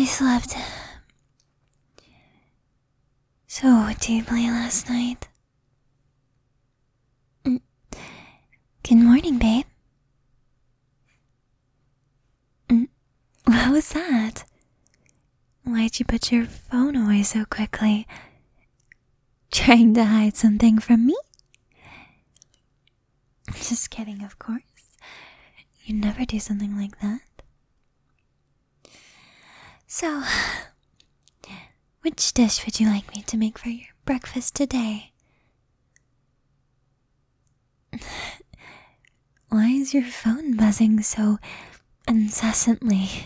I slept so deeply last night. Good morning, babe. What was that? Why'd you put your phone away so quickly? Trying to hide something from me? Just kidding, of course. You'd never do something like that. So, which dish would you like me to make for your breakfast today? Why is your phone buzzing so incessantly?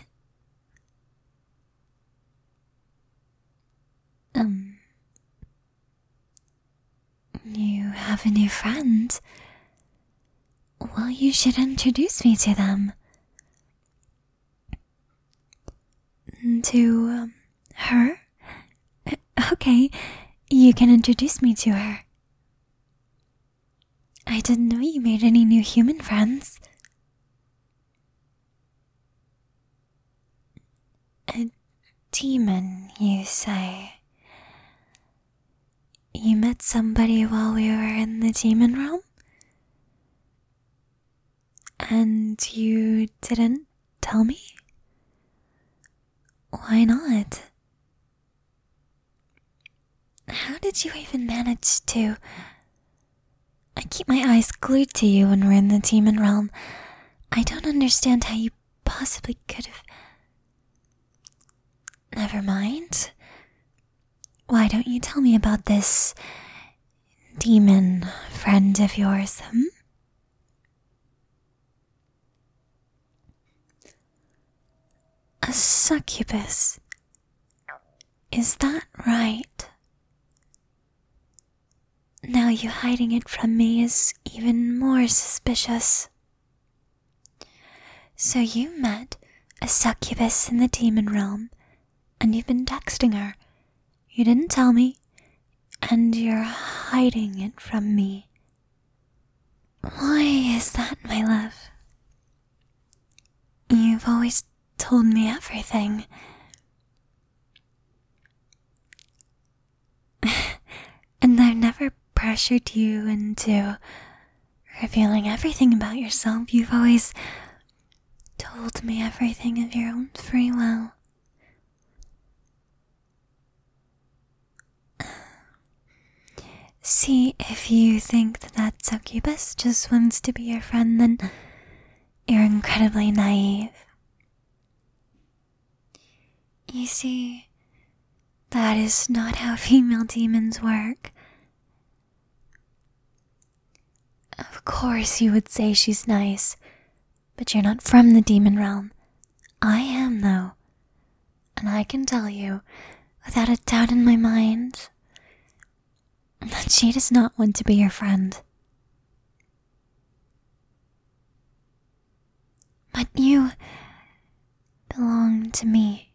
You have a new friend. Well, you should introduce me to them. To, her? Okay, you can introduce me to her. I didn't know you made any new human friends. A demon, you say? You met somebody while we were in the demon realm? And you didn't tell me? Why not? How did you even manage to? I keep my eyes glued to you when we're in the demon realm. I don't understand how you possibly could have. Never mind. Why don't you tell me about this demon friend of yours, A succubus. Is that right? Now you hiding it from me is even more suspicious. So you met a succubus in the demon realm, and you've been texting her. You didn't tell me, and you're hiding it from me. Why is that, my love? You've always told me everything. And I've never pressured you into revealing everything about yourself. You've always told me everything of your own free will. See, if you think that succubus just wants to be your friend, then you're incredibly naive. You see, that is not how female demons work. Of course you would say she's nice, but you're not from the demon realm. I am, though, and I can tell you, without a doubt in my mind, that she does not want to be your friend. But you belong to me.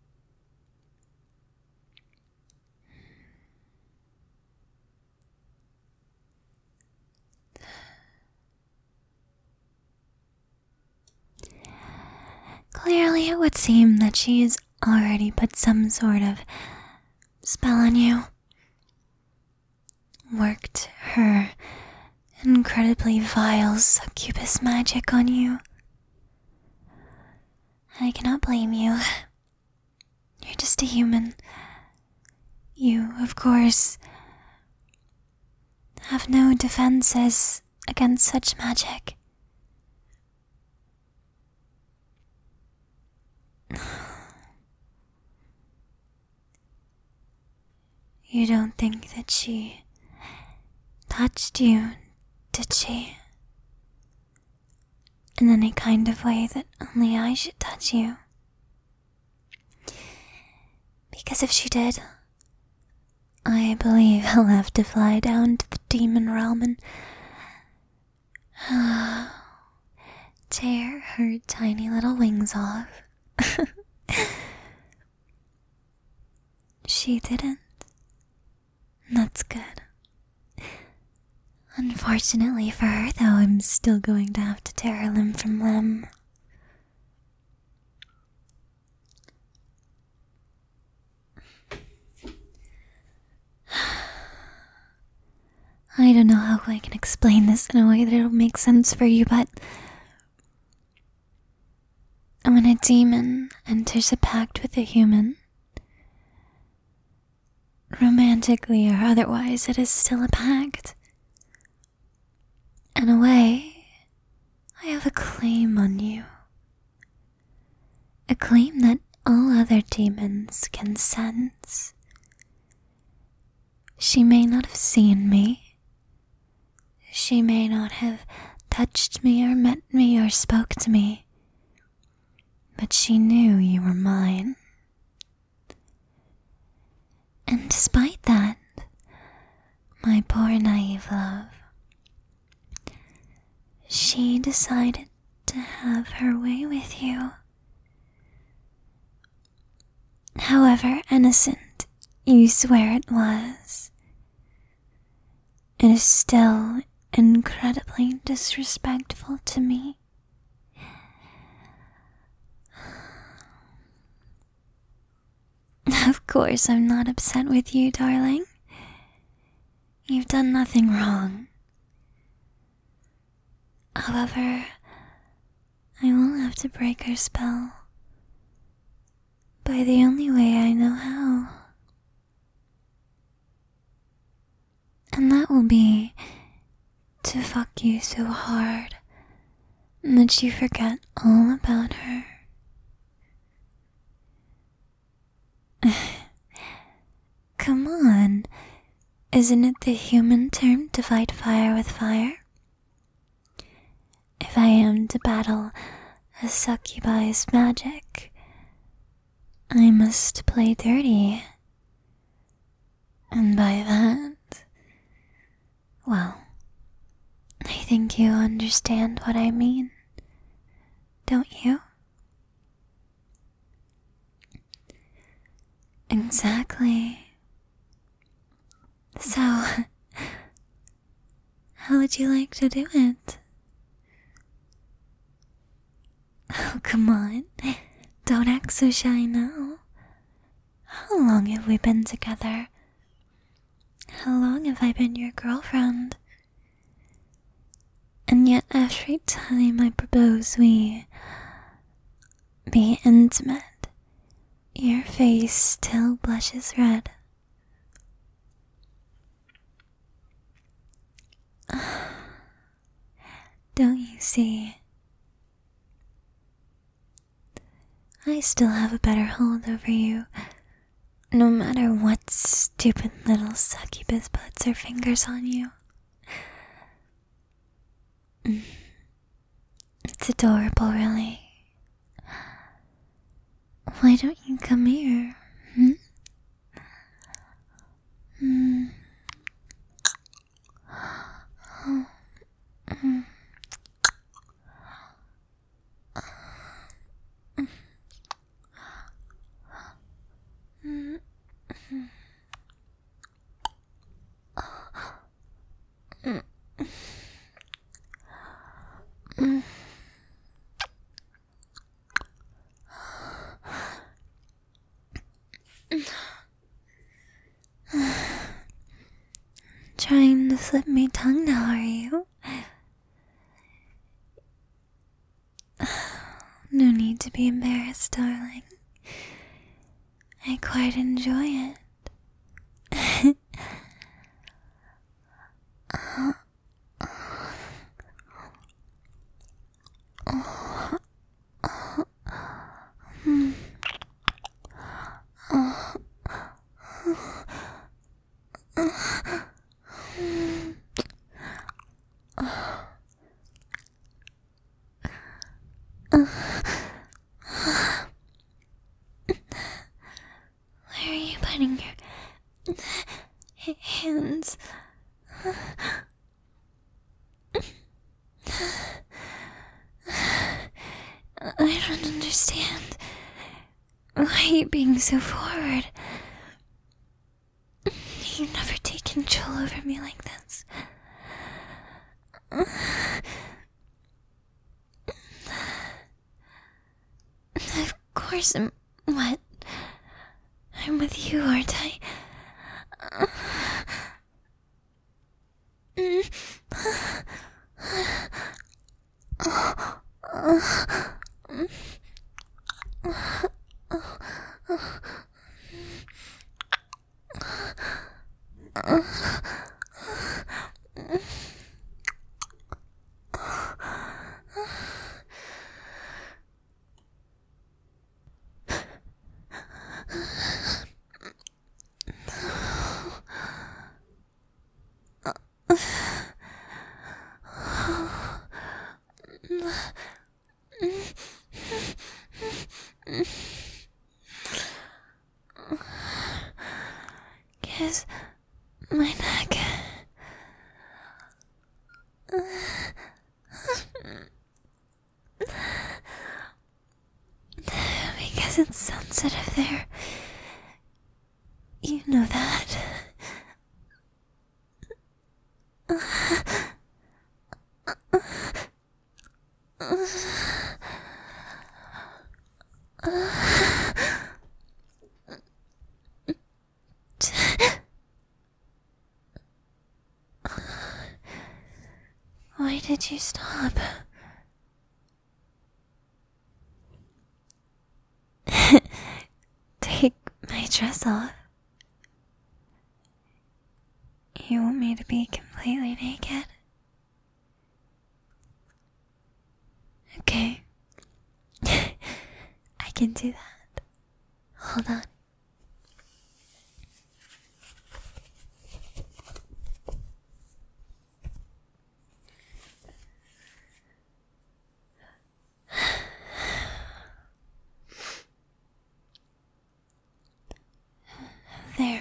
Clearly, it would seem that she has already put some sort of spell on you. Worked her incredibly vile succubus magic on you. I cannot blame you. You're just a human. You, of course, have no defenses against such magic. You don't think that she touched you, did she? In any kind of way that only I should touch you? Because if she did, I believe I'll have to fly down to the demon realm and tear her tiny little wings off. She didn't. That's good. Unfortunately for her, though, I'm still going to have to tear her limb from limb. I don't know how I can explain this in a way that'll make sense for you, but when a demon enters a pact with a human, romantically or otherwise, it is still a pact. In a way, I have a claim on you. A claim that all other demons can sense. She may not have seen me. She may not have touched me or met me or spoke to me. But she knew you were mine. And despite that, my poor naive love, she decided to have her way with you. However innocent you swear it was, it is still incredibly disrespectful to me. Of course, I'm not upset with you, darling. You've done nothing wrong. However, I will have to break her spell by the only way I know how. And that will be to fuck you so hard that you forget all about her. Come on, isn't it the human term to fight fire with fire? If I am to battle a succubi's magic, I must play dirty. And by that, well, I think you understand what I mean, don't you? Exactly. So, how would you like to do it? Oh, come on. Don't act so shy now. How long have we been together? How long have I been your girlfriend? And yet every time I propose we be intimate, your face still blushes red. Don't you see? I still have a better hold over you, no matter what stupid little succubus puts her fingers on you. It's adorable, really. Why don't you come here? Trying to slip me tongue now, are you? No need to be embarrassed, darling. I quite enjoy it. Where are you putting your hands? I don't understand. Why are you being so forward? You never take control over me like this. Of course what? I'm with you, aren't I? Kiss my neck. Because it's sensitive there. You know that. Why did you stop? Take my dress off. You want me to be completely naked? Okay. I can do that. Hold on. There.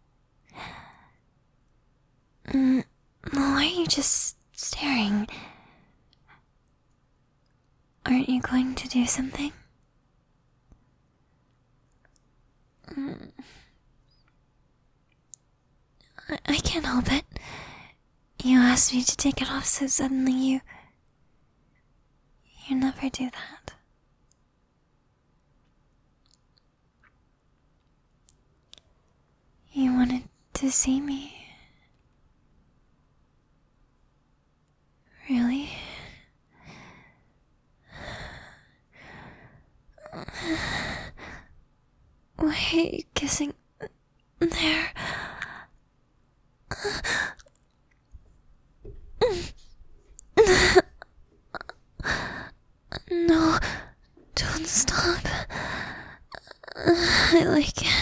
Why are you just staring? Aren't you going to do something? I can't help it. You asked me to take it off so suddenly. You never do that. You wanted to see me. Really? Why are you kissing there? No, don't stop. I like it.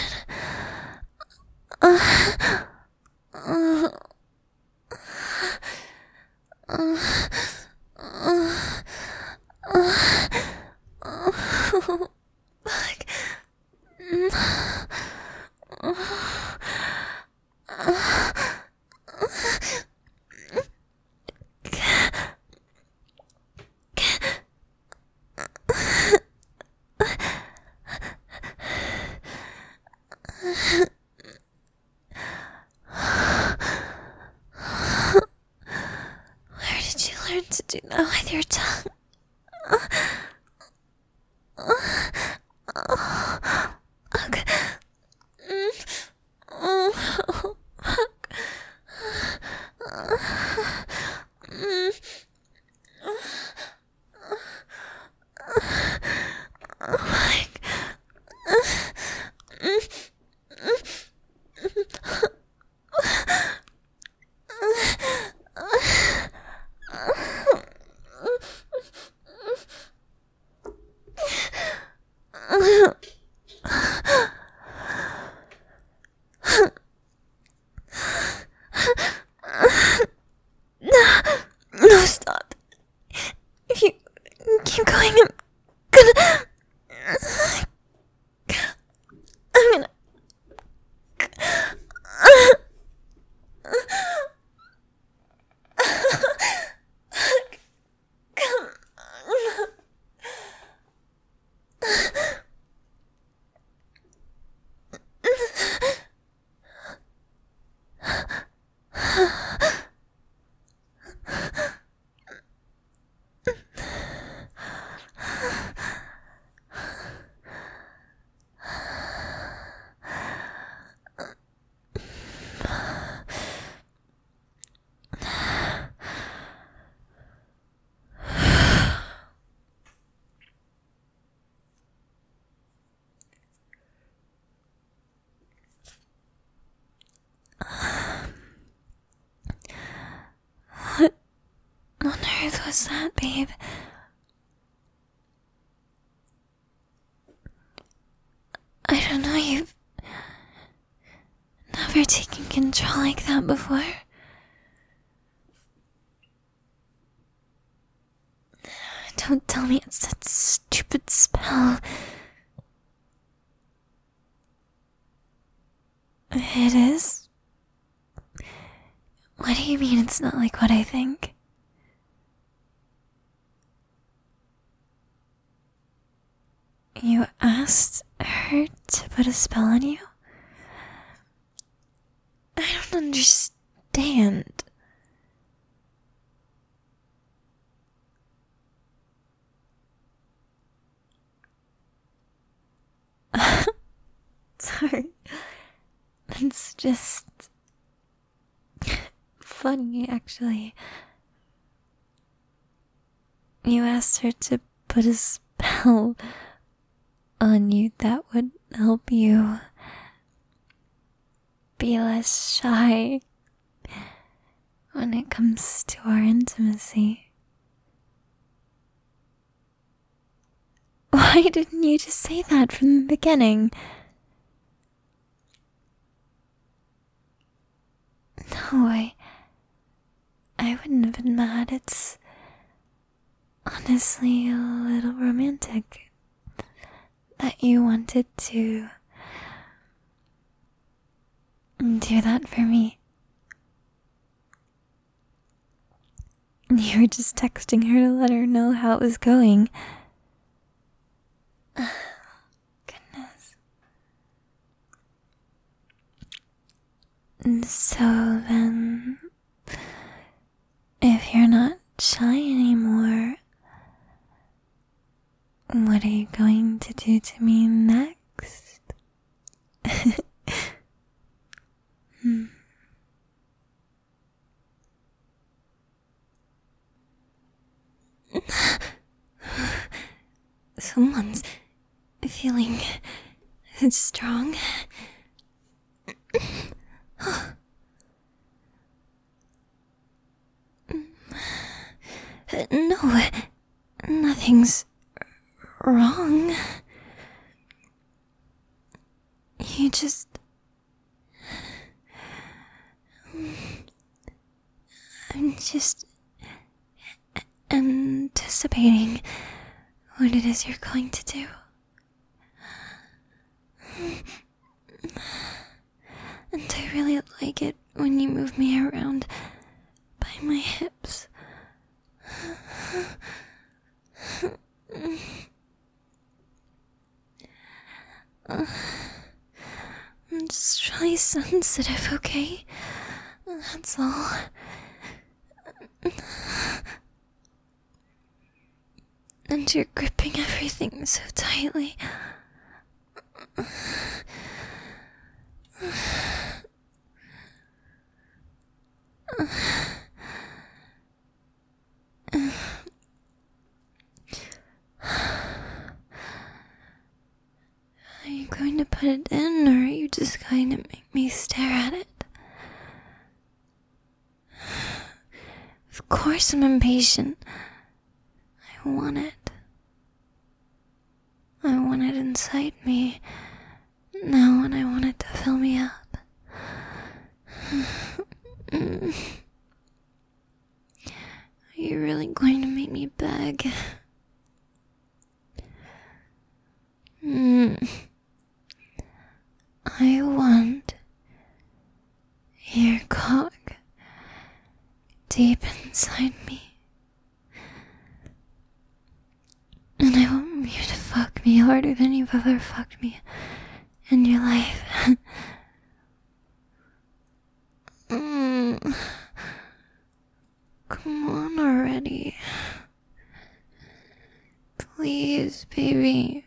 Fuck. was that, babe? I don't know, you've never taken control like that before. Don't tell me it's that stupid spell. It is? What do you mean it's not like what I think? You asked her to put a spell on you? I don't understand. Sorry. It's just funny, actually. You asked her to put a spell on you that would help you be less shy when it comes to our intimacy. Why didn't you just say that from the beginning? No, I wouldn't have been mad. It's honestly a little romantic that you wanted to do that for me. You were just texting her to let her know how it was going. Goodness. So then, if you're not shy anymore, what are you going to do to me next? Someone's feeling strong. No, nothing's wrong. You just... I'm just anticipating what it is you're going to do. And I really like it when you move me around by my hips. I'm just really sensitive, okay? That's all. And you're gripping everything so tightly. Are you going to put it in, or are you just going to make me stare at it? Of course I'm impatient. I want it. I want it inside me now, and I want it to fill me up. Are you really going to make me beg? I want your cock deep inside me. And I want you to fuck me harder than you've ever fucked me in your life. Come on already. Please, baby.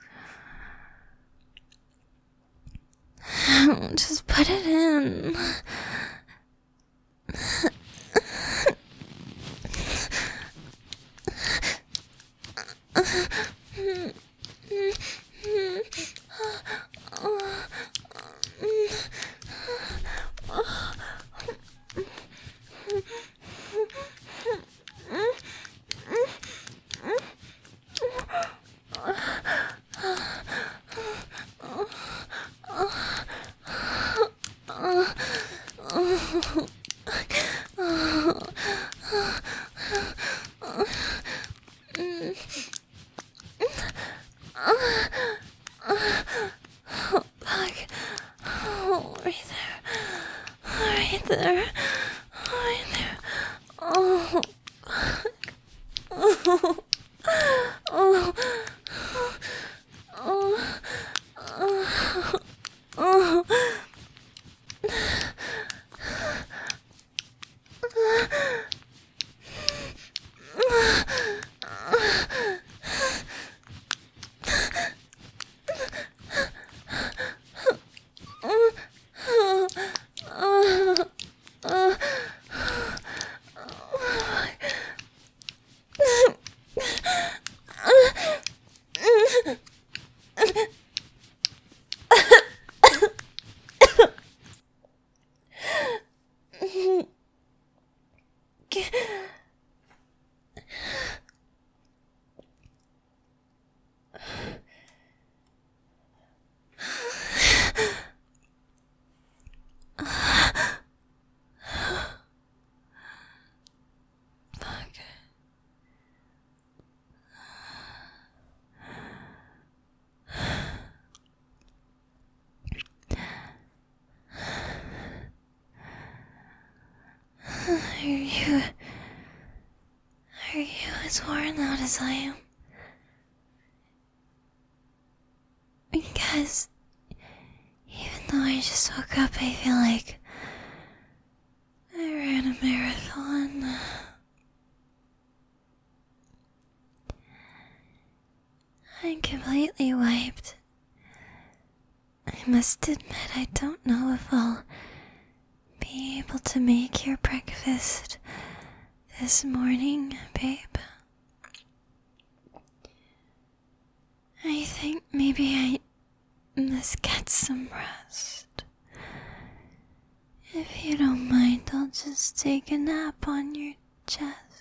Just put it in. Hi there. Hi there. Oh. Oh. Oh. Oh. Oh. Are you as worn out as I am? Because even though I just woke up, I feel like I ran a marathon. I'm completely wiped. I must admit, I don't know if I'll be able to make your breakfast this morning, babe. I think maybe I must get some rest. If you don't mind, I'll just take a nap on your chest.